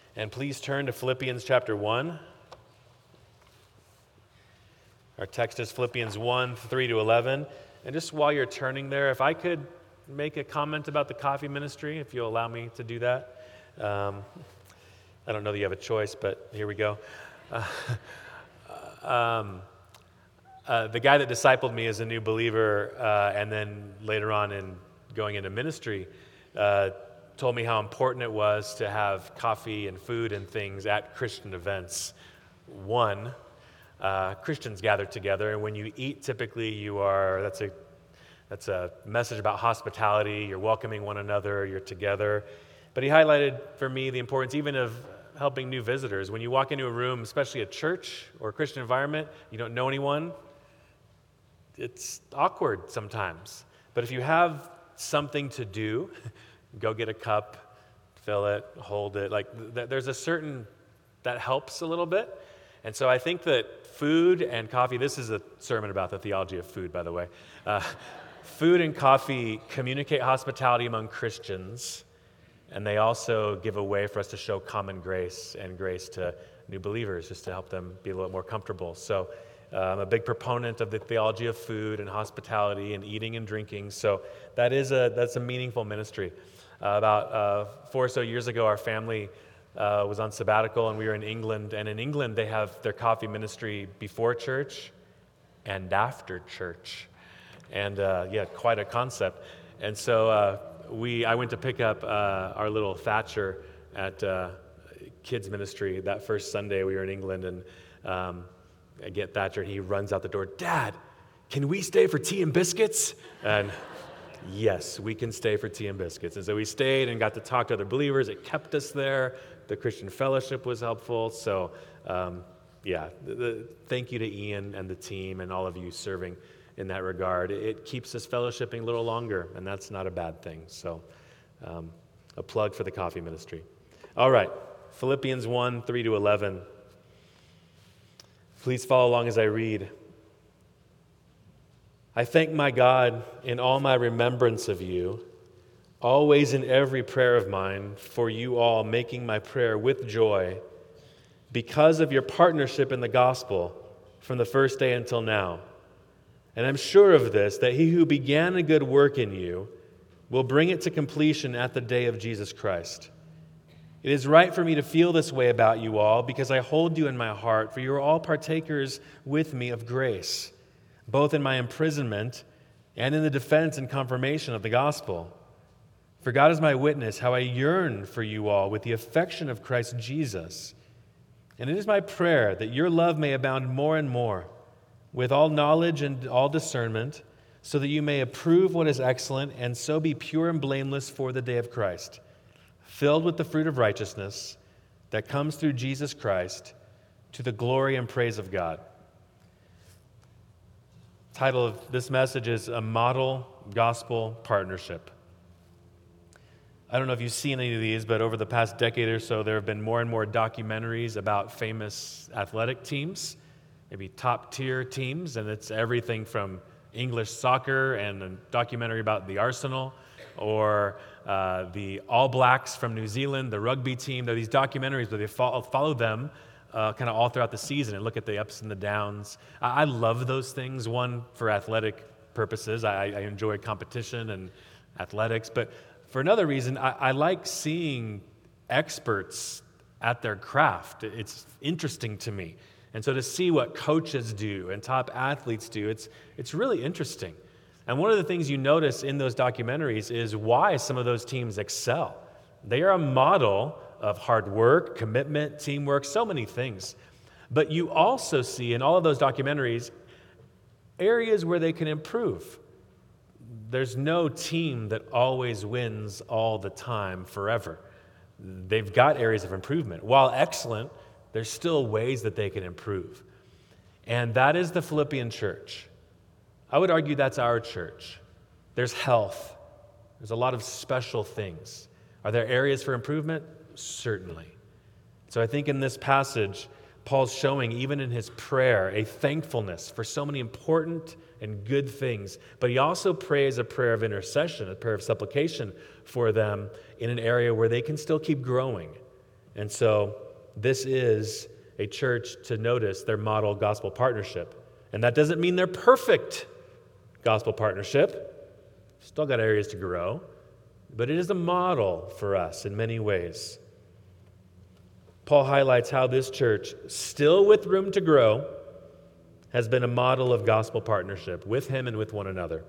And please turn to Philippians chapter 1. Our text is Philippians 1, 3 to 11. And just while you're turning there, if I could make a comment about the coffee ministry, if you'll allow me to do that. I don't know that you have a choice, but here we go. The guy that discipled me as a new believer, and then later on in going into ministry, told me how important it was to have coffee and food and things at Christian events. One, Christians gather together, and when you eat, typically that's a message about hospitality. You're welcoming one another, you're together. But he highlighted for me the importance even of helping new visitors. When you walk into a room, especially a church or a Christian environment, you don't know anyone, it's awkward sometimes. But if you have something to do, go get a cup, fill it, hold it. There's a certain, that helps a little bit. And so I think that food and coffee, this is a sermon about the theology of food, by the way. Food and coffee communicate hospitality among Christians, and they also give a way for us to show common grace and grace to new believers, just to help them be a little more comfortable. So I'm a big proponent of the theology of food and hospitality and eating and drinking. So that's a meaningful ministry. About 4 or so years ago, our family was on sabbatical, and we were in England. And in England, they have their coffee ministry before church and after church. And quite a concept. And so I went to pick up our little Thatcher at kids ministry that first Sunday we were in England, and I get Thatcher, and he runs out the door. "Dad, can we stay for tea and biscuits?" And yes, we can stay for tea and biscuits. And so we stayed and got to talk to other believers. It kept us there. The Christian fellowship was helpful. So thank you to Ian and the team and all of you serving in that regard. It keeps us fellowshipping a little longer, and that's not a bad thing. So a plug for the coffee ministry. All right, Philippians 1, 3 to 11. Please follow along as I read. "I thank my God in all my remembrance of you, always in every prayer of mine, for you all, making my prayer with joy, because of your partnership in the gospel from the first day until now. And I'm sure of this, that he who began a good work in you will bring it to completion at the day of Jesus Christ. It is right for me to feel this way about you all, because I hold you in my heart, for you are all partakers with me of grace, both in my imprisonment and in the defense and confirmation of the gospel. For God is my witness, how I yearn for you all with the affection of Christ Jesus. And it is my prayer that your love may abound more and more, with all knowledge and all discernment, so that you may approve what is excellent, and so be pure and blameless for the day of Christ, filled with the fruit of righteousness that comes through Jesus Christ, to the glory and praise of God." The title of this message is A Model Gospel Partnership. I don't know if you've seen any of these, but over the past decade or so, there have been more and more documentaries about famous athletic teams, maybe top-tier teams, and it's everything from English soccer and a documentary about the Arsenal, or the All Blacks from New Zealand, the rugby team. There are these documentaries where they follow them kind of all throughout the season and look at the ups and the downs. I love those things, one, for athletic purposes. I enjoy competition and athletics, but for another reason, I like seeing experts at their craft. It's interesting to me. And so to see what coaches do and top athletes do, it's really interesting. And one of the things you notice in those documentaries is why some of those teams excel. They are a model of hard work, commitment, teamwork, so many things. But you also see in all of those documentaries areas where they can improve. There's no team that always wins all the time forever. They've got areas of improvement. While excellent, there's still ways that they can improve. And that is the Philippian church. I would argue that's our church. There's health. There's a lot of special things. Are there areas for improvement? Certainly. So I think in this passage, Paul's showing, even in his prayer, a thankfulness for so many important and good things. But he also prays a prayer of intercession, a prayer of supplication for them in an area where they can still keep growing. And so this is a church to notice their model gospel partnership. And that doesn't mean they're perfect gospel partnership. Still got areas to grow. But it is a model for us in many ways. Paul highlights how this church, still with room to grow, has been a model of gospel partnership with him and with one another.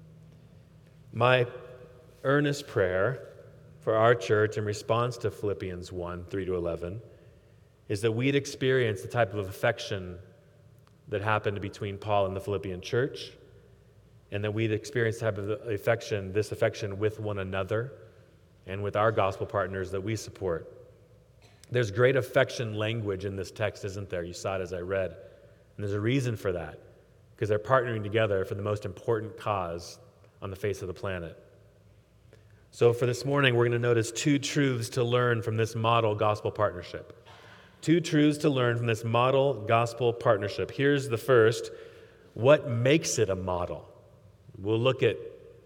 My earnest prayer for our church in response to Philippians 1, 3-11, is that we'd experience the type of affection that happened between Paul and the Philippian church, and that we'd experience the type of affection, this affection with one another and with our gospel partners that we support. There's great affection language in this text, isn't there? You saw it as I read. And there's a reason for that, because they're partnering together for the most important cause on the face of the planet. So for this morning, we're going to notice two truths to learn from this model gospel partnership. Two truths to learn from this model gospel partnership. Here's the first. What makes it a model? We'll look at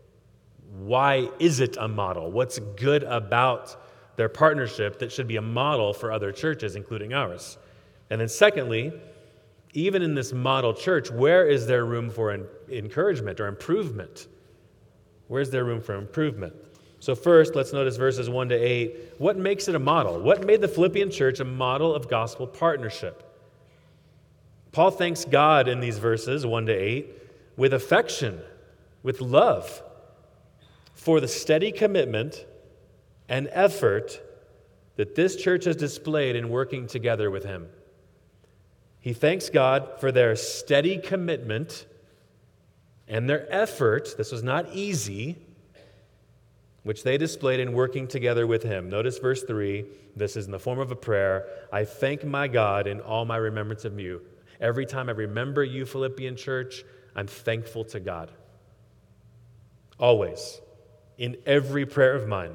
why is it a model? What's good about their partnership that should be a model for other churches, including ours? And then secondly, even in this model church, where is there room for encouragement or improvement? Where's there room for improvement? So first, let's notice verses 1-8. What makes it a model? What made the Philippian church a model of gospel partnership? Paul thanks God in these verses, 1-8, with affection, with love, for the steady commitment and effort that this church has displayed in working together with him. He thanks God for their steady commitment and their effort. This was not easy, which they displayed in working together with him. Notice verse 3. This is in the form of a prayer. I thank my God in all my remembrance of you. Every time I remember you, Philippian church, I'm thankful to God. Always. In every prayer of mine.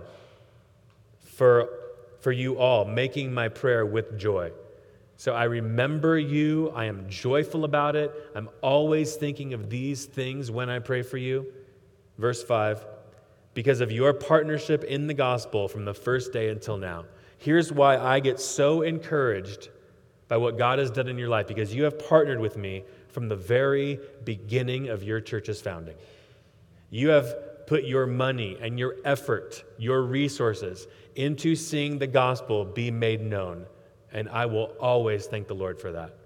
For you all, making my prayer with joy. So I remember you. I am joyful about it. I'm always thinking of these things when I pray for you. Verse 5. Because of your partnership in the gospel from the first day until now. Here's why I get so encouraged by what God has done in your life, because you have partnered with me from the very beginning of your church's founding. You have put your money and your effort, your resources into seeing the gospel be made known, and I will always thank the Lord for that.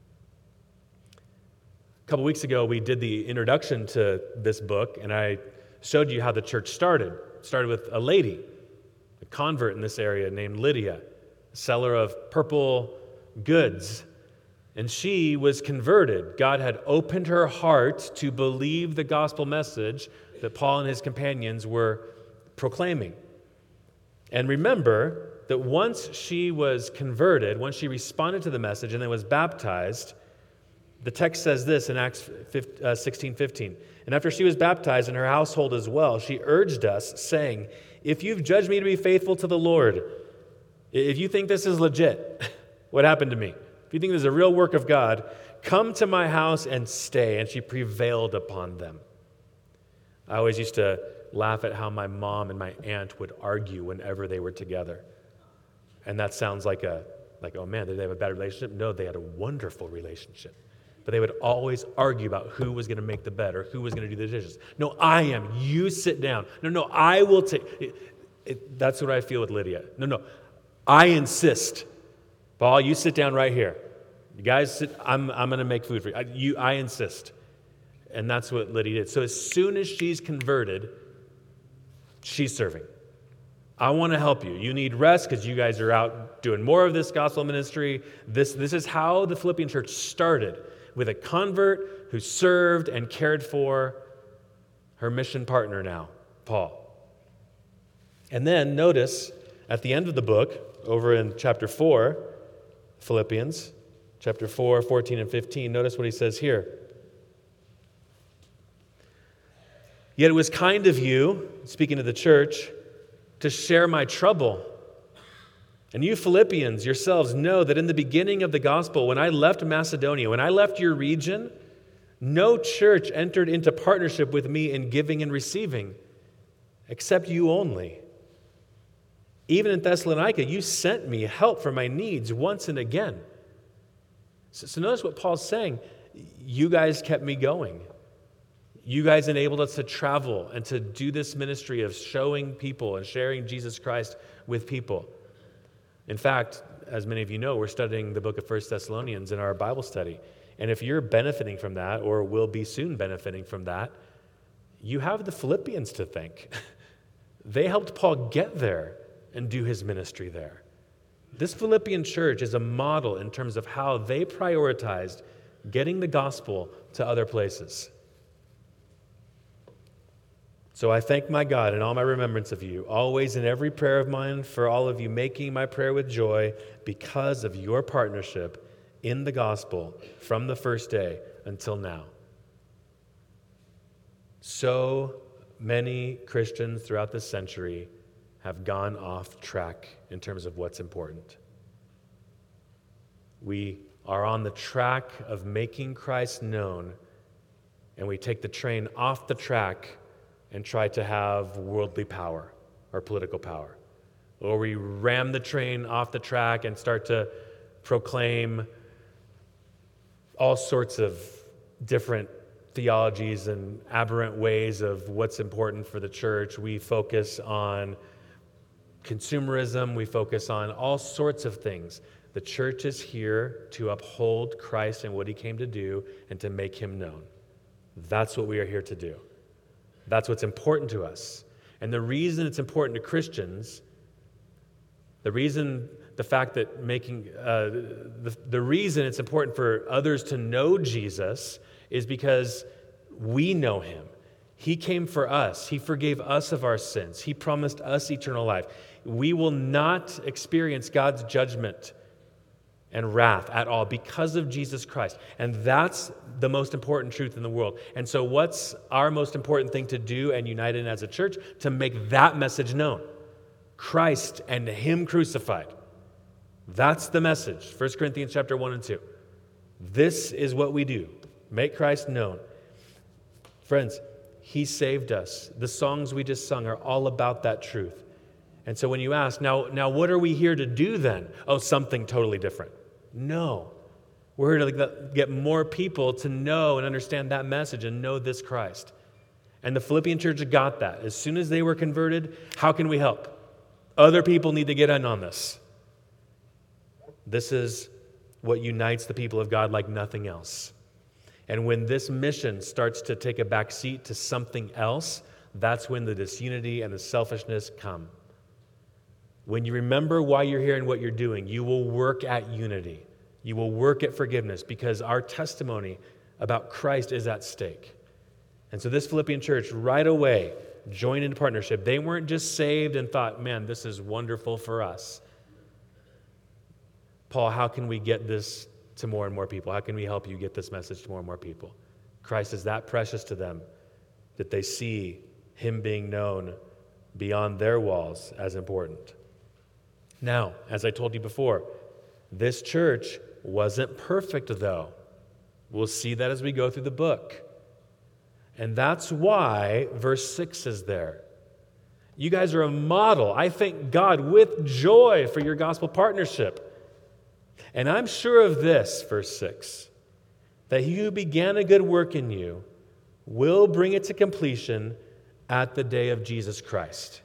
A couple weeks ago, we did the introduction to this book, and I showed you how the church started. It started with a lady, a convert in this area named Lydia, a seller of purple goods. And she was converted. God had opened her heart to believe the gospel message that Paul and his companions were proclaiming. And remember that once she was converted, once she responded to the message and then was baptized, the text says this in Acts 16:15. And after she was baptized in her household as well, she urged us, saying, if you've judged me to be faithful to the Lord, if you think this is legit, what happened to me? If you think this is a real work of God, come to my house and stay. And she prevailed upon them. I always used to laugh at how my mom and my aunt would argue whenever they were together. And that sounds like, oh man, did they have a bad relationship? No, they had a wonderful relationship. But they would always argue about who was going to make the bed or who was going to do the dishes. No, I am. You sit down. No, I will take it. That's what I feel with Lydia. No, I insist. Paul, you sit down right here. You guys sit. I'm going to make food for you. I insist. And that's what Lydia did. So as soon as she's converted, she's serving. I want to help you. You need rest because you guys are out doing more of this gospel ministry. This is how the Philippian church started, with a convert who served and cared for her mission partner now, Paul. And then notice at the end of the book, over in chapter 4, Philippians, chapter 4, 14 and 15, notice what he says here. Yet it was kind of you, speaking to the church, to share my trouble. And you Philippians yourselves know that in the beginning of the gospel, when I left Macedonia, when I left your region, no church entered into partnership with me in giving and receiving, except you only. Even in Thessalonica, you sent me help for my needs once and again. So notice what Paul's saying. You guys kept me going. You guys enabled us to travel and to do this ministry of showing people and sharing Jesus Christ with people. In fact, as many of you know, we're studying the book of 1 Thessalonians in our Bible study. And if you're benefiting from that, or will be soon benefiting from that, you have the Philippians to thank. They helped Paul get there and do his ministry there. This Philippian church is a model in terms of how they prioritized getting the gospel to other places. So I thank my God in all my remembrance of you, always in every prayer of mine for all of you, making my prayer with joy because of your partnership in the gospel from the first day until now. So many Christians throughout this century have gone off track in terms of what's important. We are on the track of making Christ known, and we take the train off the track and try to have worldly power or political power. Or we ram the train off the track and start to proclaim all sorts of different theologies and aberrant ways of what's important for the church. We focus on consumerism. We focus on all sorts of things. The church is here to uphold Christ and what he came to do and to make him known. That's what we are here to do. That's what's important to us. And the reason it's important to Christians, the reason it's important for others to know Jesus is because we know him. He came for us. He forgave us of our sins. He promised us eternal life. We will not experience God's judgment and wrath at all because of Jesus Christ. And that's the most important truth in the world. And so what's our most important thing to do and unite in as a church? To make that message known. Christ and him crucified. That's the message. 1 Corinthians chapter 1 and 2. This is what we do. Make Christ known. Friends, he saved us. The songs we just sung are all about that truth. And so when you ask, now what are we here to do then? Oh, something totally different. No. We're here to get more people to know and understand that message and know this Christ. And the Philippian church got that. As soon as they were converted, how can we help? Other people need to get in on this. This is what unites the people of God like nothing else. And when this mission starts to take a back seat to something else, that's when the disunity and the selfishness come. When you remember why you're here and what you're doing, you will work at unity. You will work at forgiveness because our testimony about Christ is at stake. And so this Philippian church right away joined into partnership. They weren't just saved and thought, man, this is wonderful for us. Paul, how can we get this to more and more people? How can we help you get this message to more and more people? Christ is that precious to them that they see him being known beyond their walls as important. Now, as I told you before, this church wasn't perfect, though. We'll see that as we go through the book. And that's why verse 6 is there. You guys are a model. I thank God with joy for your gospel partnership. And I'm sure of this, verse 6, that he who began a good work in you will bring it to completion at the day of Jesus Christ.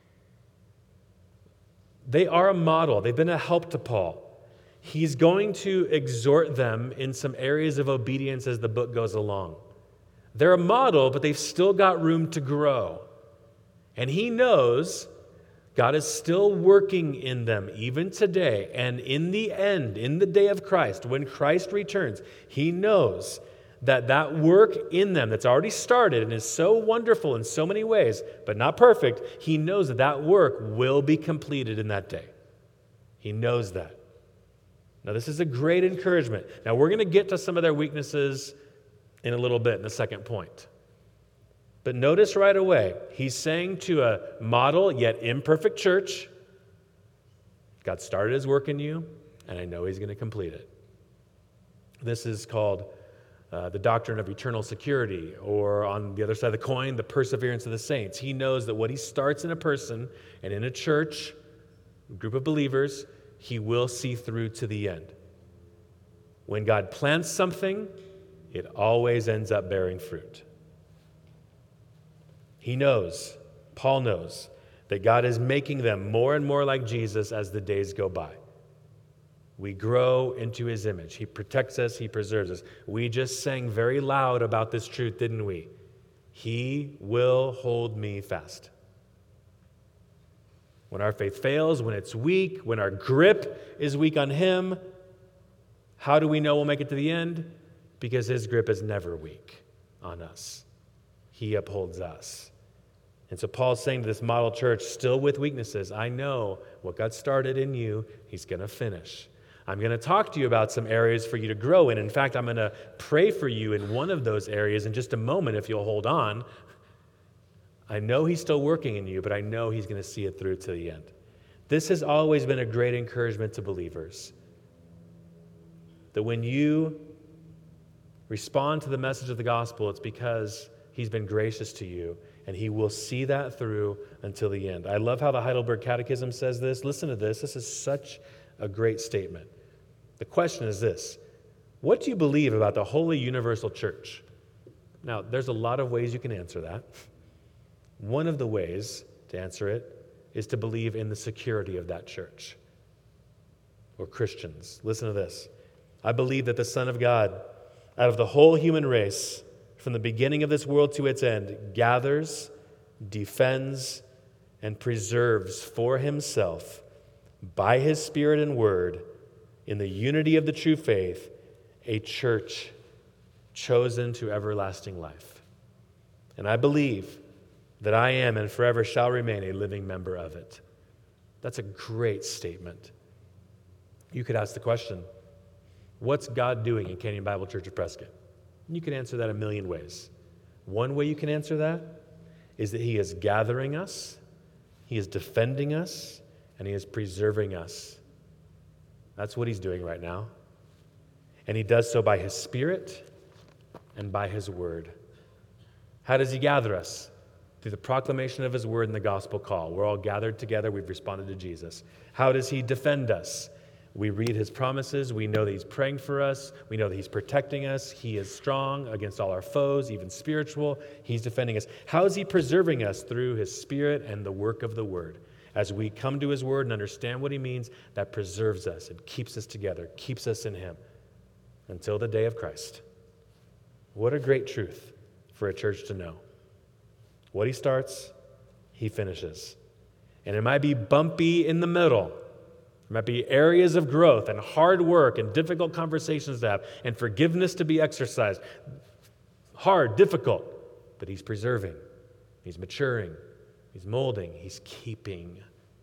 They are a model. They've been a help to Paul. He's going to exhort them in some areas of obedience as the book goes along. They're a model, but they've still got room to grow. And he knows God is still working in them even today. And in the end, in the day of Christ, when Christ returns, he knows that work in them that's already started and is so wonderful in so many ways, but not perfect, he knows that work will be completed in that day. He knows that. Now, this is a great encouragement. Now, we're going to get to some of their weaknesses in a little bit in the second point. But notice right away, he's saying to a model yet imperfect church, God started his work in you, and I know he's going to complete it. This is called the doctrine of eternal security, or on the other side of the coin, the perseverance of the saints. He knows that what he starts in a person and in a church, a group of believers, he will see through to the end. When God plants something, it always ends up bearing fruit. He knows, Paul knows, that God is making them more and more like Jesus as the days go by. We grow into his image. He protects us, he preserves us. We just sang very loud about this truth, didn't we? He will hold me fast. When our faith fails, when it's weak, when our grip is weak on him, how do we know we'll make it to the end? Because his grip is never weak on us. He upholds us. And so Paul's saying to this model church, still with weaknesses, I know what God started in you, he's going to finish. I'm going to talk to you about some areas for you to grow in. In fact, I'm going to pray for you in one of those areas in just a moment if you'll hold on. I know he's still working in you, but I know he's going to see it through to the end. This has always been a great encouragement to believers. That when you respond to the message of the gospel, it's because he's been gracious to you, and he will see that through until the end. I love how the Heidelberg Catechism says this. Listen to this. This is such a great statement. The question is this: what do you believe about the Holy Universal Church? Now, there's a lot of ways you can answer that. One of the ways to answer it is to believe in the security of that church or Christians. Listen to this. I believe that the Son of God, out of the whole human race, from the beginning of this world to its end, gathers, defends, and preserves for himself, by his Spirit and Word, in the unity of the true faith, a church chosen to everlasting life. And I believe that I am and forever shall remain a living member of it. That's a great statement. You could ask the question, what's God doing in Canyon Bible Church of Prescott? You can answer that a million ways. One way you can answer that is that he is gathering us, he is defending us, and he is preserving us. That's what he's doing right now. And he does so by his Spirit and by his Word. How does he gather us? Through the proclamation of his Word and the gospel call. We're all gathered together. We've responded to Jesus. How does he defend us? We read his promises. We know that he's praying for us. We know that he's protecting us. He is strong against all our foes, even spiritual. He's defending us. How is he preserving us? Through his Spirit and the work of the Word. As we come to his Word and understand what he means, that preserves us. It keeps us together, keeps us in him until the day of Christ. What a great truth for a church to know. What he starts, he finishes. And it might be bumpy in the middle. There might be areas of growth and hard work and difficult conversations to have and forgiveness to be exercised. Hard, difficult, but he's preserving. He's maturing. He's molding. He's keeping.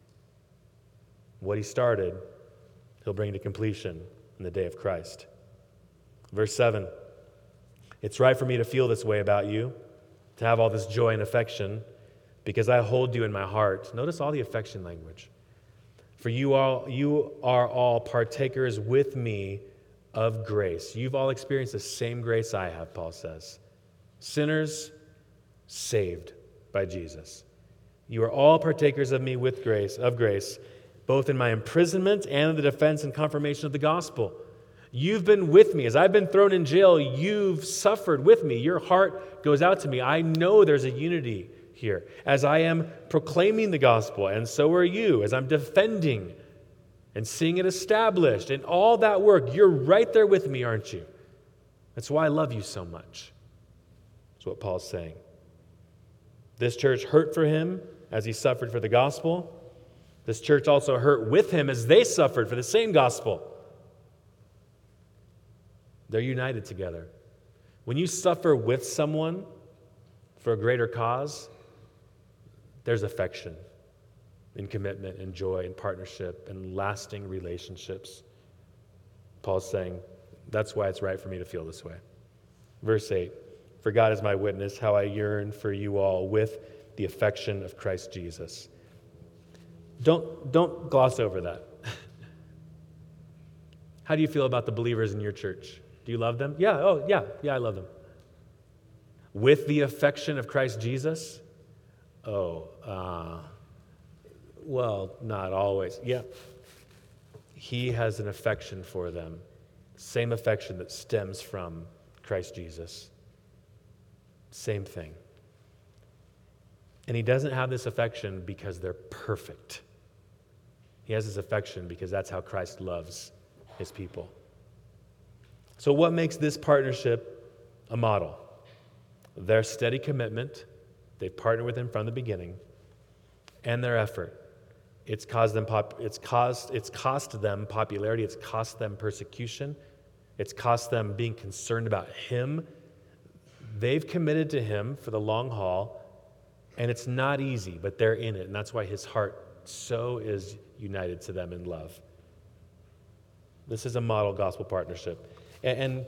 What he started, he'll bring to completion in the day of Christ. Verse 7, it's right for me to feel this way about you, to have all this joy and affection, because I hold you in my heart. Notice all the affection language. For you are all partakers with me of grace. You've all experienced the same grace I have, Paul says. Sinners saved by Jesus. You are all partakers of me with grace, both in my imprisonment and in the defense and confirmation of the gospel. You've been with me. As I've been thrown in jail, you've suffered with me. Your heart goes out to me. I know there's a unity here. As I am proclaiming the gospel, and so are you, as I'm defending and seeing it established, and all that work, you're right there with me, aren't you? That's why I love you so much. That's what Paul's saying. This church hurt for him as he suffered for the gospel. This church also hurt with him as they suffered for the same gospel. They're united together. When you suffer with someone for a greater cause, there's affection and commitment and joy and partnership and lasting relationships. Paul's saying, that's why it's right for me to feel this way. Verse 8, for God is my witness, how I yearn for you all with the affection of Christ Jesus. Don't gloss over that. How do you feel about the believers in your church? Do you love them? Yeah, I love them. With the affection of Christ Jesus? Well, not always. Yeah. He has an affection for them, same affection that stems from Christ Jesus. Same thing. And he doesn't have this affection because they're perfect. He has this affection because that's how Christ loves his people. So what makes this partnership a model? Their steady commitment. They've partnered with him from the beginning. And their effort. It's cost them popularity. It's cost them persecution. It's cost them being concerned about him. They've committed to him for the long haul, and it's not easy, but they're in it, and that's why his heart so is united to them in love. This is a model gospel partnership. And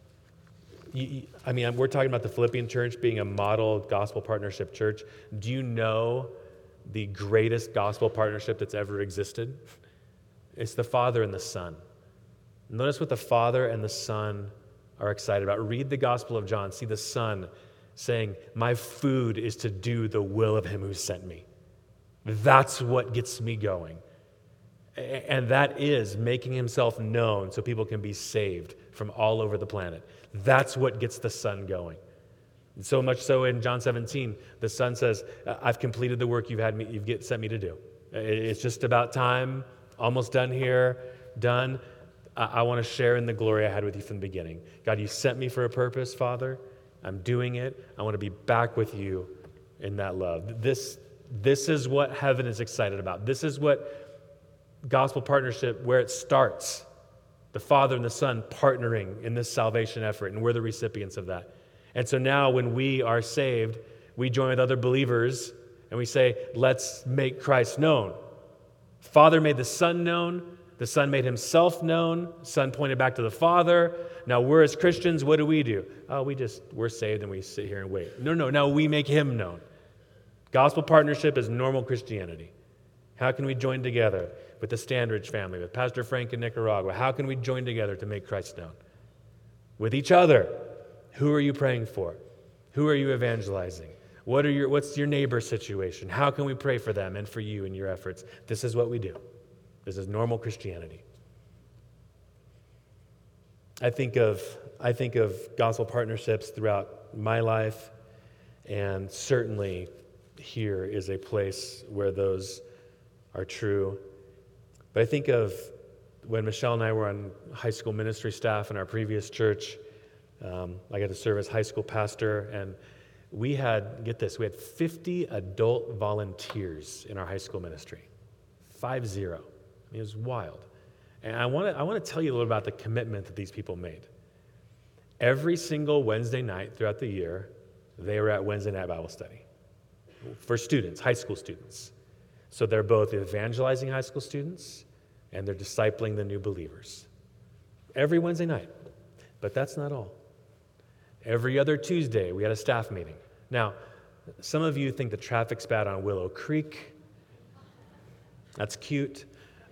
we're talking about the Philippian church being a model gospel partnership church. Do you know the greatest gospel partnership that's ever existed? It's the Father and the Son. Notice what the Father and the Son are excited about. Read the Gospel of John. See the Son saying, my food is to do the will of him who sent me. That's what gets me going. And that is making himself known so people can be saved from all over the planet. That's what gets the Son going. So much so in John 17, the Son says, I've completed the work you've sent me to do. It's just about time, almost done here, done. I want to share in the glory I had with you from the beginning. God, you sent me for a purpose, Father. I'm doing it. I want to be back with you in that love. This is what heaven is excited about. This is what gospel partnership, where it starts. The Father and the Son partnering in this salvation effort, and we're the recipients of that. And so now when we are saved, we join with other believers, and we say, let's make Christ known. Father made the Son known. The Son made himself known. The Son pointed back to the Father. Now we're as Christians, what do? Oh, we're saved and we sit here and wait. No, now we make him known. Gospel partnership is normal Christianity. How can we join together with the Standridge family, with Pastor Frank in Nicaragua? How can we join together to make Christ known? With each other. Who are you praying for? Who are you evangelizing? What's your neighbor's situation? How can we pray for them and for you in your efforts? This is what we do. This is normal Christianity. I think of gospel partnerships throughout my life, and certainly here is a place where those are true. But I think of when Michelle and I were on high school ministry staff in our previous church. I got to serve as high school pastor, and we had 50 adult volunteers in our high school ministry. 50. It was wild. And I want to tell you a little about the commitment that these people made. Every single Wednesday night throughout the year, they were at Wednesday night Bible study for students, high school students. So they're both evangelizing high school students and they're discipling the new believers. Every Wednesday night. But that's not all. Every other Tuesday, we had a staff meeting. Now, some of you think the traffic's bad on Willow Creek. That's cute.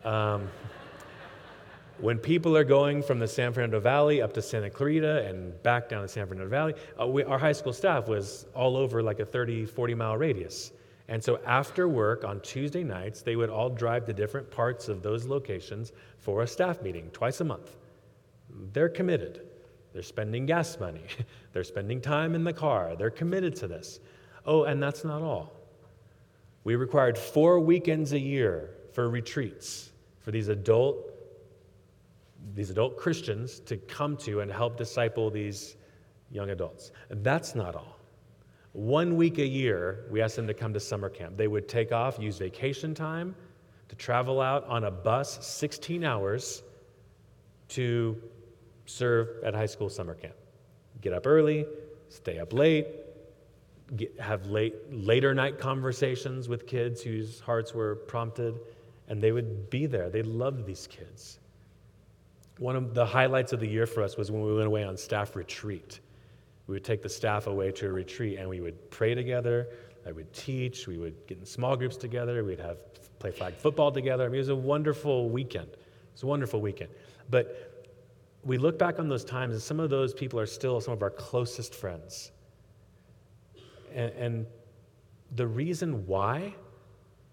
When people are going from the San Fernando Valley up to Santa Clarita and back down the San Fernando Valley, our high school staff was all over like a 30, 40-mile radius. And so after work on Tuesday nights, they would all drive to different parts of those locations for a staff meeting twice a month. They're committed. They're spending gas money. They're spending time in the car. They're committed to this. Oh, and that's not all. We required 4 weekends a year for retreats for these adult Christians to come to and help disciple these young adults. And that's not all. 1 week a year, we asked them to come to summer camp. They would take off, use vacation time to travel out on a bus 16 hours to serve at high school summer camp. Get up early, stay up late, have later night conversations with kids whose hearts were prompted, and they would be there. They loved these kids. One of the highlights of the year for us was when we went away on staff retreat. We would take the staff away to a retreat, and we would pray together. I would teach. We would get in small groups together. We'd play flag football together. It was a wonderful weekend. But we look back on those times, and some of those people are still some of our closest friends. And the reason why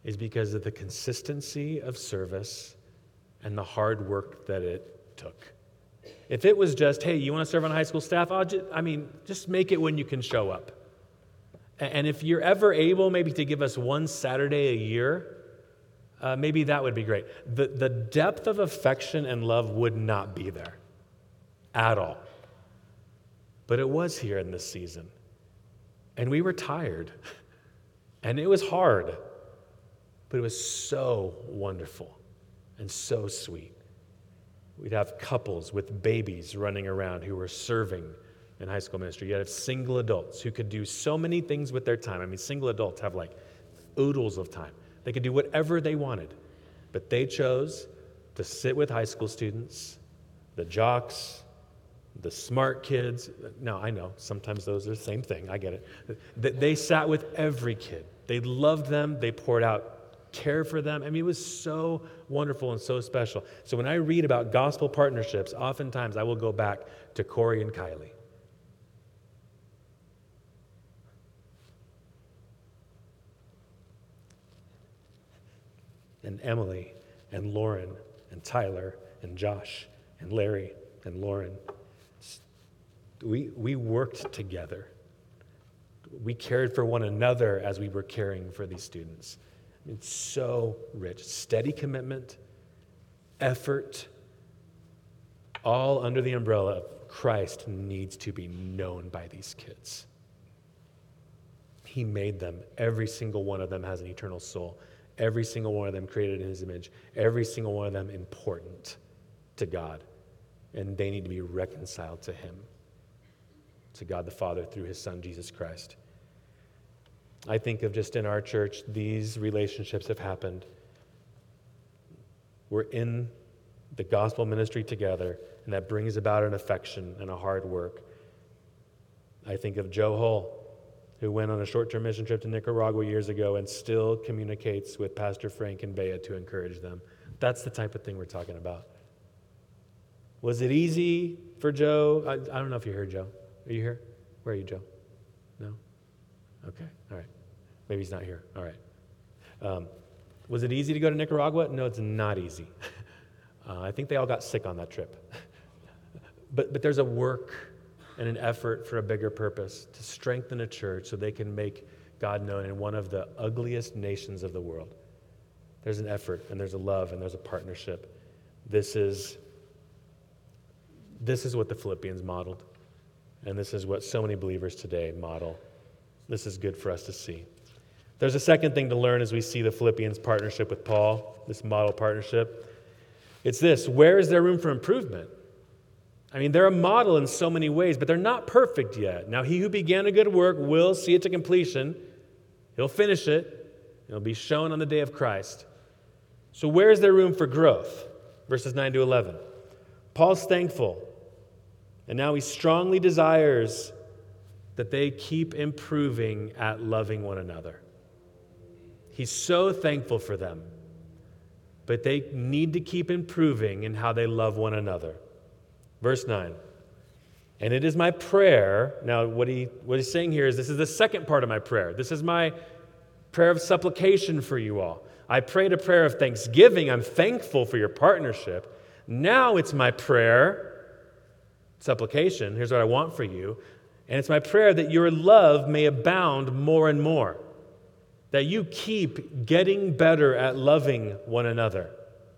is because of the consistency of service and the hard work that it took. If it was just, hey, you want to serve on high school staff? Just make it when you can show up. And if you're ever able maybe to give us one Saturday a year, maybe that would be great. The depth of affection and love would not be there at all. But it was here in this season. And we were tired. And it was hard. But it was so wonderful and so sweet. We'd have couples with babies running around who were serving in high school ministry. You'd have single adults who could do so many things with their time. Single adults have like oodles of time. They could do whatever they wanted. But they chose to sit with high school students, the jocks, the smart kids. No, I know, sometimes those are the same thing. I get it. They sat with every kid. They loved them. They poured out care for them. It was so wonderful and so special. So when I read about gospel partnerships, oftentimes I will go back to Corey and Kylie. And Emily and Lauren and Tyler and Josh and Larry and Lauren. We worked together. We cared for one another as we were caring for these students. It's so rich. Steady commitment, effort, all under the umbrella of Christ needs to be known by these kids. He made them. Every single one of them has an eternal soul. Every single one of them created in his image. Every single one of them important to God. And they need to be reconciled to him, to God the Father through his Son, Jesus Christ. I think of just in our church, these relationships have happened. We're in the gospel ministry together, and that brings about an affection and a hard work. I think of Joe Hull, who went on a short-term mission trip to Nicaragua years ago and still communicates with Pastor Frank and Bea to encourage them. That's the type of thing we're talking about. Was it easy for Joe? I don't know if you're here, Joe. Are you here? Where are you, Joe? No? Okay, all right. Maybe he's not here. All right. Was it easy to go to Nicaragua? No, it's not easy. I think they all got sick on that trip. But there's a work and an effort for a bigger purpose to strengthen a church so they can make God known in one of the ugliest nations of the world. There's an effort, and there's a love, and there's a partnership. This is what the Philippians modeled, and this is what so many believers today model. This is good for us to see. There's a second thing to learn as we see the Philippians' partnership with Paul, this model partnership. It's this: where is there room for improvement? They're a model in so many ways, but they're not perfect yet. Now, he who began a good work will see it to completion. He'll finish it. It'll be shown on the day of Christ. So where is there room for growth? Verses 9 to 11. Paul's thankful, and now he strongly desires that they keep improving at loving one another. He's so thankful for them, but they need to keep improving in how they love one another. Verse 9, and it is my prayer. Now, what he's saying here is this is the second part of my prayer. This is my prayer of supplication for you all. I prayed a prayer of thanksgiving. I'm thankful for your partnership. Now it's my prayer, supplication. Here's what I want for you. And it's my prayer that your love may abound more and more, that you keep getting better at loving one another.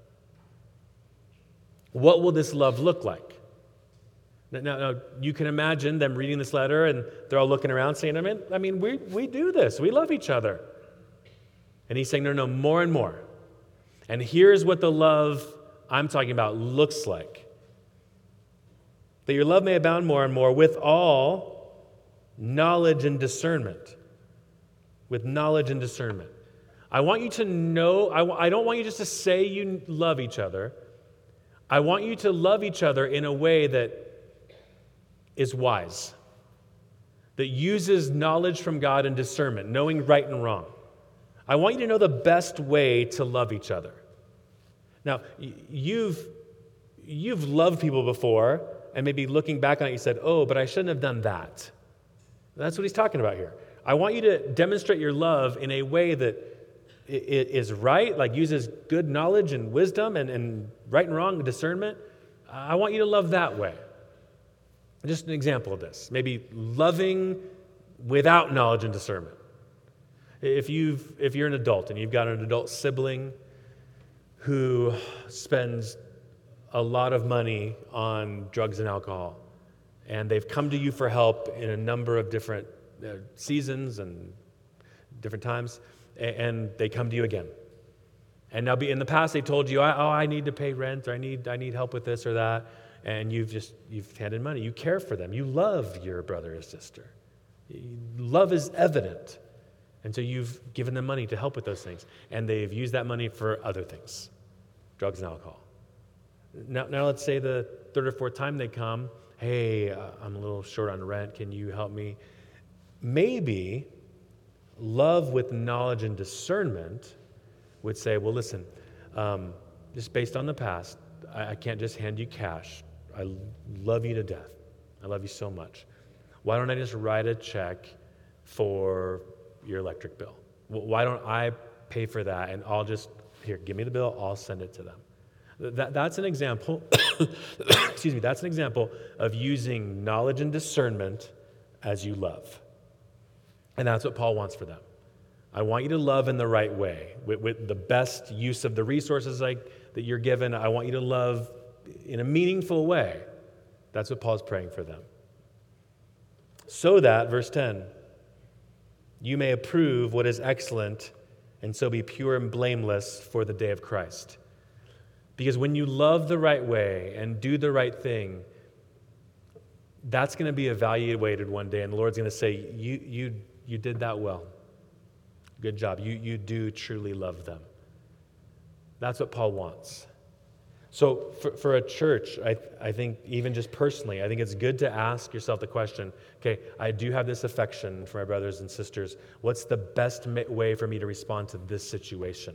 What will this love look like? Now, you can imagine them reading this letter and they're all looking around saying, we do this. We love each other. And he's saying, no, more and more. And here's what the love I'm talking about looks like. That your love may abound more and more with all knowledge and discernment. With knowledge and discernment. I want you to know, I don't want you just to say you love each other. I want you to love each other in a way that is wise, that uses knowledge from God and discernment, knowing right and wrong. I want you to know the best way to love each other. Now, you've loved people before, and maybe looking back on it, you said, oh, but I shouldn't have done that. That's what he's talking about here. I want you to demonstrate your love in a way that is right, like uses good knowledge and wisdom and right and wrong discernment, I want you to love that way. Just an example of this. Maybe loving without knowledge and discernment. If you're an adult and you've got an adult sibling who spends a lot of money on drugs and alcohol, and they've come to you for help in a number of different seasons and different times, and they come to you again. And now, in the past, they told you, I need to pay rent, or I need help with this or that, and you've handed money. You care for them. You love your brother or sister. Love is evident. And so you've given them money to help with those things. And they've used that money for other things, drugs and alcohol. Now let's say the third or fourth time they come, hey, I'm a little short on rent. Can you help me? Maybe love with knowledge and discernment would say, well, listen, just based on the past, I can't just hand you cash. I love you to death. I love you so much. Why don't I just write a check for your electric bill? Why don't I pay for that, and I'll just, here, give me the bill, I'll send it to them. That's an example, excuse me, that's an example of using knowledge and discernment as you love. And that's what Paul wants for them. I want you to love in the right way, with the best use of the resources that you're given. I want you to love in a meaningful way. That's what Paul's praying for them. So that, verse 10, you may approve what is excellent and so be pure and blameless for the day of Christ. Because when you love the right way and do the right thing, that's going to be evaluated one day, and the Lord's going to say, you did that well. Good job. You do truly love them. That's what Paul wants. So for a church, I think even just personally, I think it's good to ask yourself the question, okay, I do have this affection for my brothers and sisters. What's the best way for me to respond to this situation?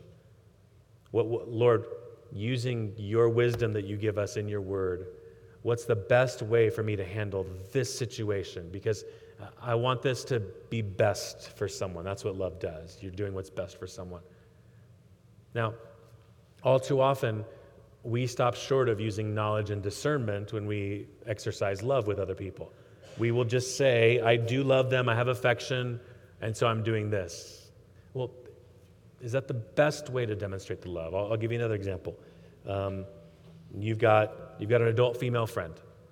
Lord, using your wisdom that you give us in your word, what's the best way for me to handle this situation? Because I want this to be best for someone. That's what love does. You're doing what's best for someone. Now, all too often, we stop short of using knowledge and discernment when we exercise love with other people. We will just say, I do love them, I have affection, and so I'm doing this. Well, is that the best way to demonstrate the love? I'll give you another example. You've got an adult female friend.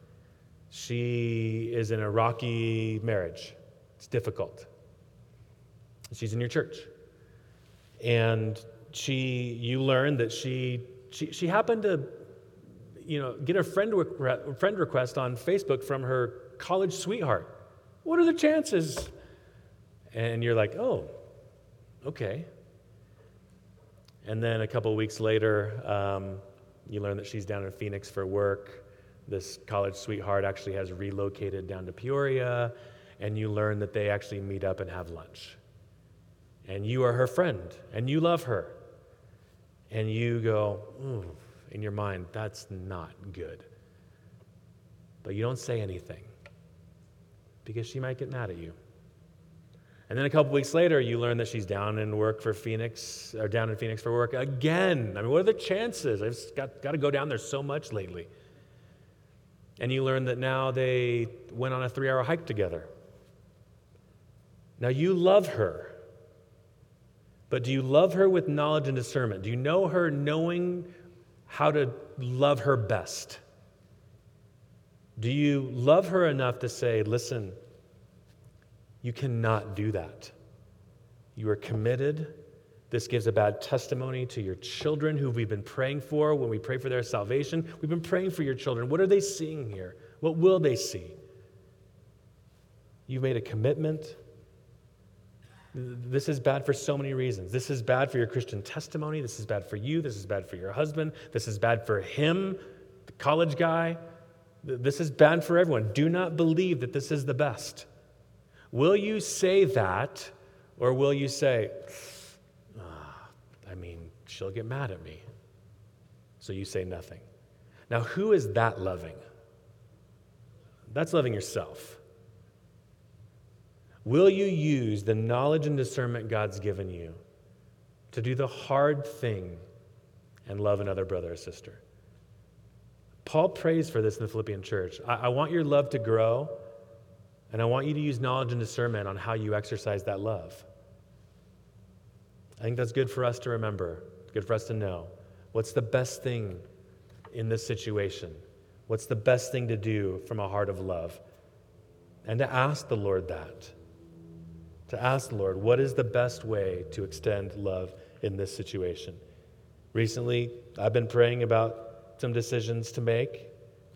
She is in a rocky marriage. It's difficult. She's in your church. And you learn that she happened to, get a friend request on Facebook from her college sweetheart. What are the chances? And you're like, oh, okay. And then a couple of weeks later, you learn that she's down in Phoenix for work. This college sweetheart actually has relocated down to Peoria, and you learn that they actually meet up and have lunch. And you are her friend, and you love her. And you go, in your mind, that's not good. But you don't say anything, because she might get mad at you. And then a couple weeks later, you learn that she's down in Phoenix for work again. I mean, what are the chances? I've just got to go down there so much lately. And you learn that now they went on a 3-hour hike together. Now you love her. But do you love her with knowledge and discernment? Do you know her knowing how to love her best? Do you love her enough to say, listen, you cannot do that. You are committed. This gives a bad testimony to your children who we've been praying for when we pray for their salvation. We've been praying for your children. What are they seeing here? What will they see? You've made a commitment. This is bad for so many reasons. This is bad for your Christian testimony. This is bad for you. This is bad for your husband. This is bad for him, the college guy. This is bad for everyone. Do not believe that this is the best. Will you say that, or will you say, she'll get mad at me, so you say nothing? Now, who is that loving? That's loving yourself. Will you use the knowledge and discernment God's given you to do the hard thing and love another brother or sister. Paul prays for this in the Philippian church. I want your love to grow, and I want you to use knowledge and discernment on how you exercise that love. I think that's good for us to remember. It's good for us to know. What's the best thing in this situation? What's the best thing to do from a heart of love? And to ask the Lord that. To ask the Lord, what is the best way to extend love in this situation? Recently, I've been praying about some decisions to make,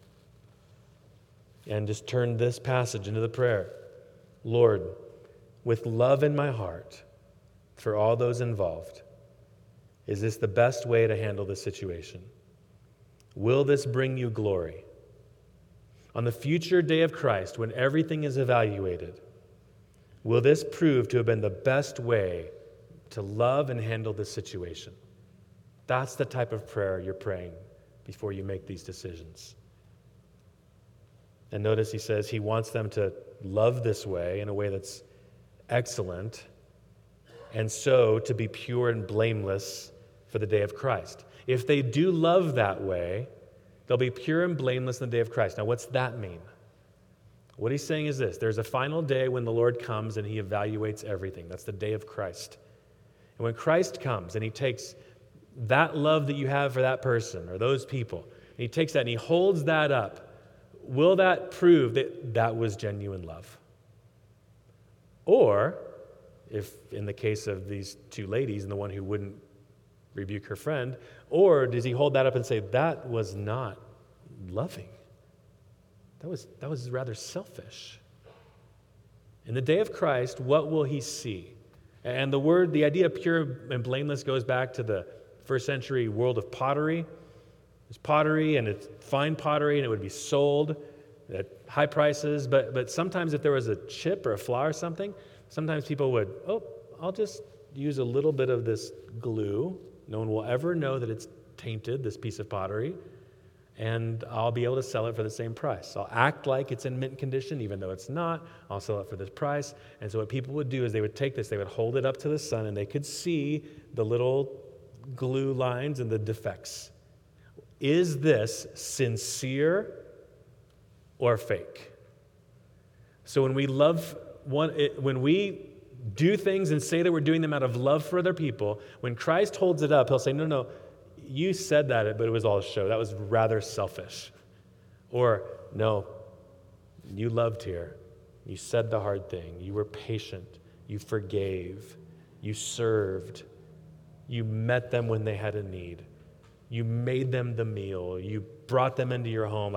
and just turn this passage into the prayer. Lord, with love in my heart for all those involved, is this the best way to handle this situation? Will this bring you glory? On the future day of Christ, when everything is evaluated, will this prove to have been the best way to love and handle this situation? That's the type of prayer you're praying before you make these decisions. And notice he says he wants them to love this way in a way that's excellent, and so to be pure and blameless for the day of Christ. If they do love that way, they'll be pure and blameless in the day of Christ. Now, what's that mean? What he's saying is this: there's a final day when the Lord comes and he evaluates everything. That's the day of Christ. And when Christ comes and he takes that love that you have for that person or those people, and he takes that and he holds that up, will that prove that that was genuine love? Or, if in the case of these two ladies and the one who wouldn't rebuke her friend, or does he hold that up and say, that was not loving? That was rather selfish. In the day of Christ, what will he see? And the idea of pure and blameless goes back to the first century world of pottery. It's pottery, and it's fine pottery, and it would be sold at high prices. But sometimes if there was a chip or a flaw or something, sometimes people would, I'll just use a little bit of this glue. No one will ever know that it's tainted, this piece of pottery, and I'll be able to sell it for the same price. I'll act like it's in mint condition, even though it's not. I'll sell it for this price. And so what people would do is they would take this, they would hold it up to the sun, and they could see the little glue lines and the defects. Is this sincere or fake? So when when we do things and say that we're doing them out of love for other people, when Christ holds it up, he'll say, no, you said that, but it was all a show. That was rather selfish. Or, no, you loved here. You said the hard thing. You were patient. You forgave. You served. You met them when they had a need. You made them the meal. You brought them into your home.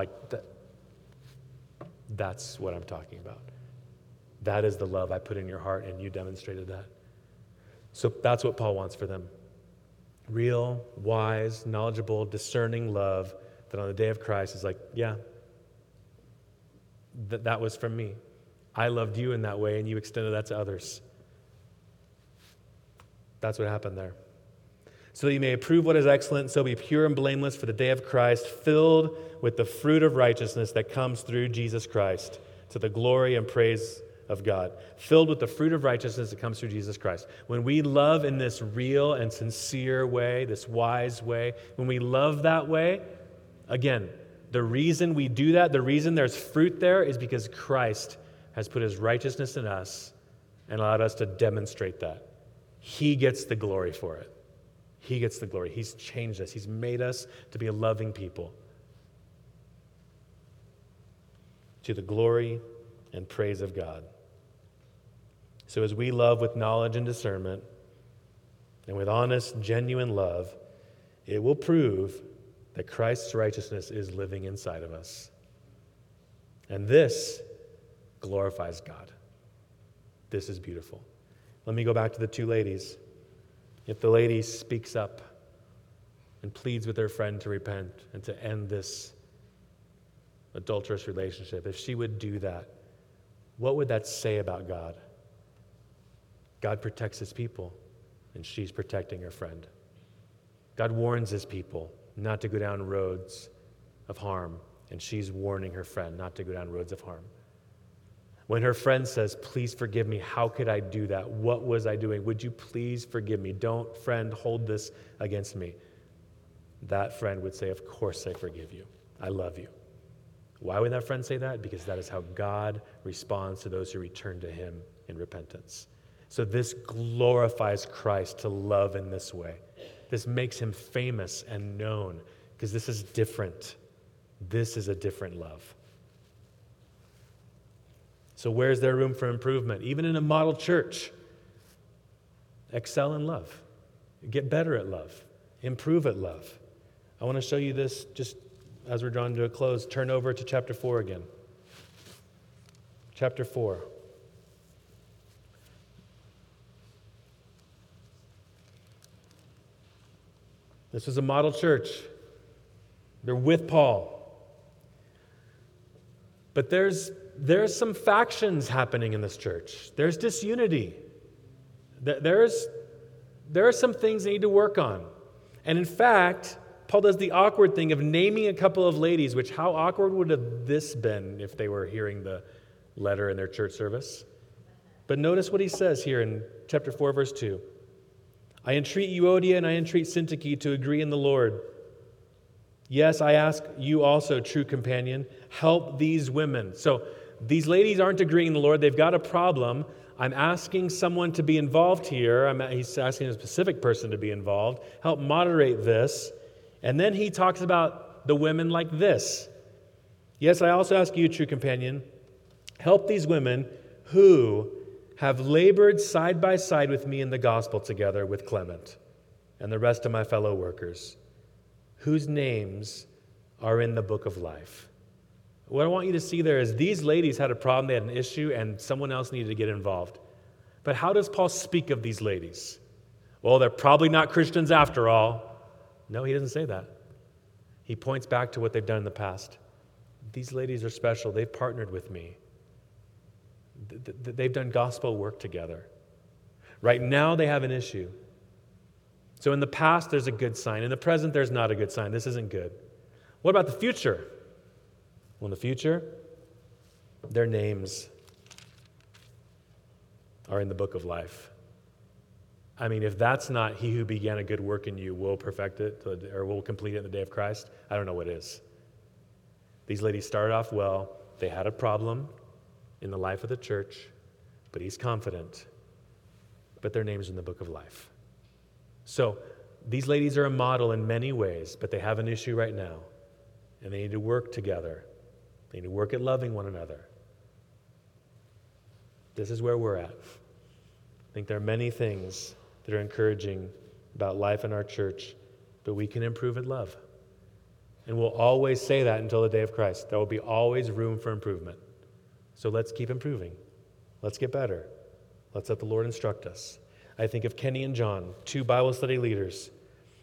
That's what I'm talking about. That is the love I put in your heart, and you demonstrated that. So that's what Paul wants for them. Real, wise, knowledgeable, discerning love that on the day of Christ is like, yeah, that was from me. I loved you in that way, and you extended that to others. That's what happened there. So that you may approve what is excellent, so be pure and blameless for the day of Christ, filled with the fruit of righteousness that comes through Jesus Christ, to the glory and praise of God. Filled with the fruit of righteousness that comes through Jesus Christ. When we love in this real and sincere way, this wise way, when we love that way, again, the reason we do that, the reason there's fruit there is because Christ has put his righteousness in us and allowed us to demonstrate that. He gets the glory for it. He gets the glory. He's changed us. He's made us to be a loving people. To the glory and praise of God. So as we love with knowledge and discernment, and with honest, genuine love, it will prove that Christ's righteousness is living inside of us. And this glorifies God. This is beautiful. Let me go back to the two ladies. If the lady speaks up and pleads with her friend to repent and to end this adulterous relationship, if she would do that, what would that say about God? God protects his people, and she's protecting her friend. God warns his people not to go down roads of harm, and she's warning her friend not to go down roads of harm. When her friend says, please forgive me, how could I do that? What was I doing? Would you please forgive me? Don't, friend, hold this against me. That friend would say, of course I forgive you. I love you. Why would that friend say that? Because that is how God responds to those who return to him in repentance. So this glorifies Christ to love in this way. This makes him famous and known because this is different. This is a different love. So where's there room for improvement? Even in a model church, excel in love. Get better at love. Improve at love. I want to show you this just as we're drawing to a close. Turn over to chapter 4 again. Chapter 4. This was a model church. They're with Paul. But there's some factions happening in this church. There's disunity. There are some things they need to work on. And in fact, Paul does the awkward thing of naming a couple of ladies, which how awkward would have this been if they were hearing the letter in their church service? But notice what he says here in chapter 4, verse 2. I entreat Euodia and I entreat Syntyche to agree in the Lord. Yes, I ask you also, true companion, help these women. So these ladies aren't agreeing in the Lord. They've got a problem. I'm asking someone to be involved here. He's asking a specific person to be involved. Help moderate this. And then he talks about the women like this. Yes, I also ask you, true companion, help these women who have labored side by side with me in the gospel together with Clement and the rest of my fellow workers, whose names are in the book of life. What I want you to see there is these ladies had a problem, they had an issue, and someone else needed to get involved. But how does Paul speak of these ladies? Well, they're probably not Christians after all. No, he doesn't say that. He points back to what they've done in the past. These ladies are special. They've partnered with me. They've done gospel work together. Right now, they have an issue. So in the past, there's a good sign. In the present, there's not a good sign. This isn't good. What about the future? Well, in the future, their names are in the book of life. I mean, if that's not he who began a good work in you will perfect it or will complete it in the day of Christ, I don't know what is. These ladies started off well. They had a problem in the life of the church, but he's confident. But their names are in the book of life. So these ladies are a model in many ways, but they have an issue right now, and they need to work together. They need to work at loving one another. This is where we're at. I think there are many things that are encouraging about life in our church, but we can improve at love. And we'll always say that until the day of Christ. There will be always room for improvement. So let's keep improving. Let's get better. Let's let the Lord instruct us. I think of Kenny and John, 2 Bible study leaders.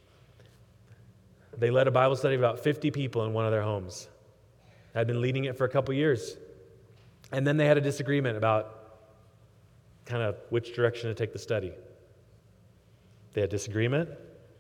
They led a Bible study of about 50 people in one of their homes. Had been leading it for a couple years. And then they had a disagreement about kind of which direction to take the study. They had disagreement.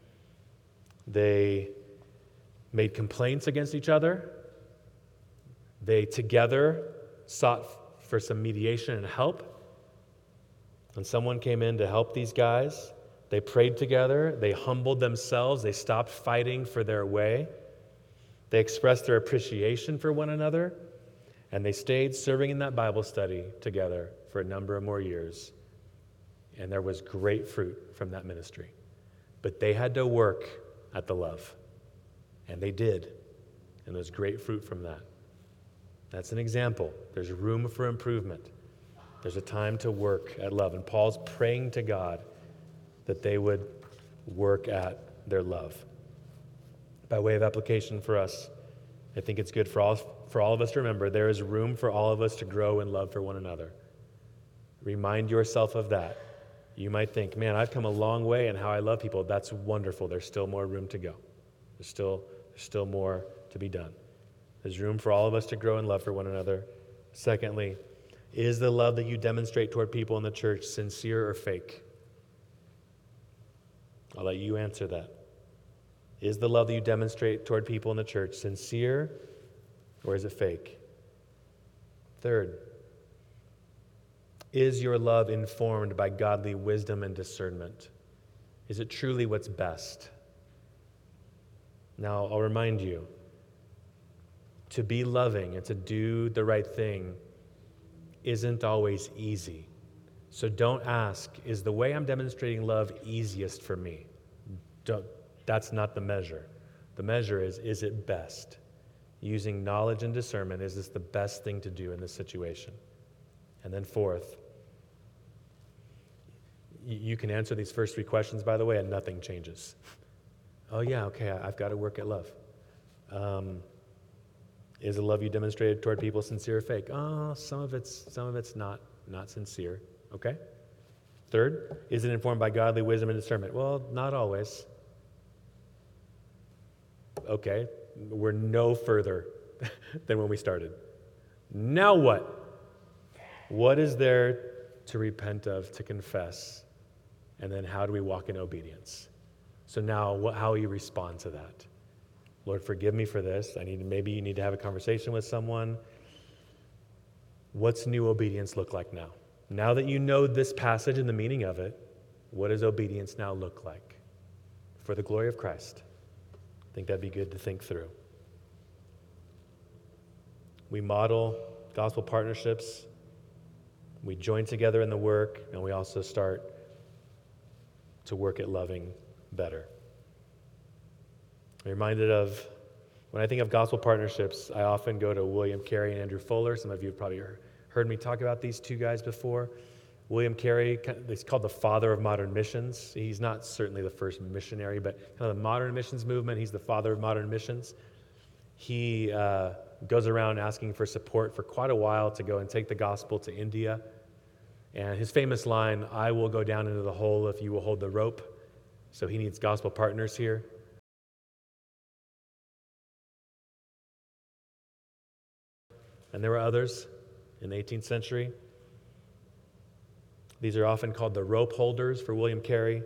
They made complaints against each other. They together sought for some mediation and help. And someone came in to help these guys. They prayed together. They humbled themselves. They stopped fighting for their way. They expressed their appreciation for one another. And they stayed serving in that Bible study together for a number of more years. And there was great fruit from that ministry. But they had to work at the love. And they did. And there's great fruit from that. That's an example. There's room for improvement. There's a time to work at love. And Paul's praying to God that they would work at their love. By way of application for us, I think it's good for all of us to remember there is room for all of us to grow in love for one another. Remind yourself of that. You might think, man, I've come a long way in how I love people. That's wonderful. There's still more room to go. There's still more to be done. There's room for all of us to grow in love for one another. Secondly, is the love that you demonstrate toward people in the church sincere or fake? I'll let you answer that. Is the love that you demonstrate toward people in the church sincere or is it fake? Third, Is your love informed by godly wisdom and discernment? Is it truly what's best? Now, I'll remind you, to be loving and to do the right thing isn't always easy. So don't ask, is the way I'm demonstrating love easiest for me? That's not the measure. The measure is it best? Using knowledge and discernment, is this the best thing to do in this situation? And then fourth, you can answer these first three questions, by the way, and nothing changes. Oh yeah, okay, I've got to work at love. Is the love you demonstrated toward people sincere or fake? Oh, some of it's not sincere. Okay? Third, is it informed by godly wisdom and discernment? Well, not always. Okay, we're no further than when we started. Now what? What is there to repent of, to confess? And then how do we walk in obedience? So now, how will you respond to that? Lord, forgive me for this. Maybe you need to have a conversation with someone. What's new obedience look like now? Now that you know this passage and the meaning of it, what does obedience now look like for the glory of Christ? I think that'd be good to think through. We model gospel partnerships. We join together in the work, and we also start to work at loving better. I'm reminded of, when I think of gospel partnerships, I often go to William Carey and Andrew Fuller. Some of you have probably heard me talk about these two guys before. William Carey, he's called the father of modern missions. He's not certainly the first missionary, but kind of the modern missions movement, he's the father of modern missions. He goes around asking for support for quite a while to go and take the gospel to India. And his famous line, "I will go down into the hole if you will hold the rope." So he needs gospel partners here. And there were others in the 18th century. These are often called the rope holders for William Carey.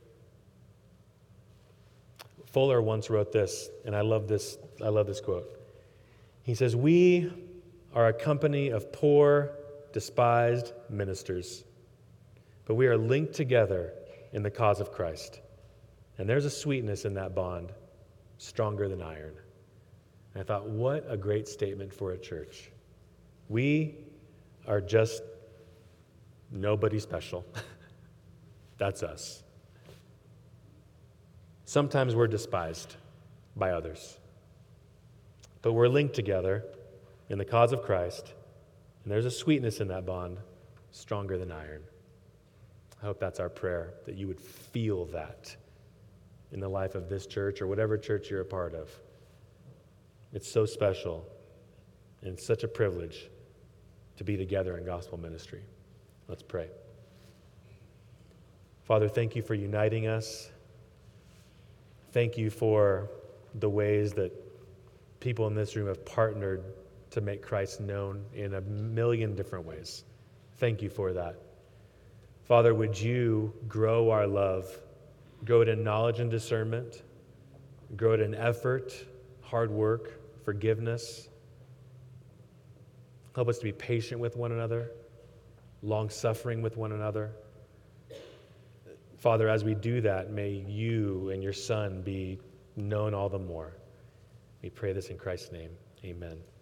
Fuller once wrote this, and I love this quote. He says, "We are a company of poor, despised ministers, but we are linked together in the cause of Christ. And there's a sweetness in that bond, stronger than iron." And I thought, what a great statement for a church. We are just nobody special. That's us. Sometimes we're despised by others, but we're linked together in the cause of Christ, and there's a sweetness in that bond, stronger than iron. I hope that's our prayer, that you would feel that in the life of this church or whatever church you're a part of. It's so special and such a privilege to be together in gospel ministry. Let's pray. Father, thank you for uniting us. Thank you for the ways that people in this room have partnered to make Christ known in a million different ways. Thank you for that. Father, would you grow our love, grow it in knowledge and discernment, grow it in effort, hard work, forgiveness. Help us to be patient with one another, long-suffering with one another. Father, as we do that, may you and your Son be known all the more. We pray this in Christ's name. Amen.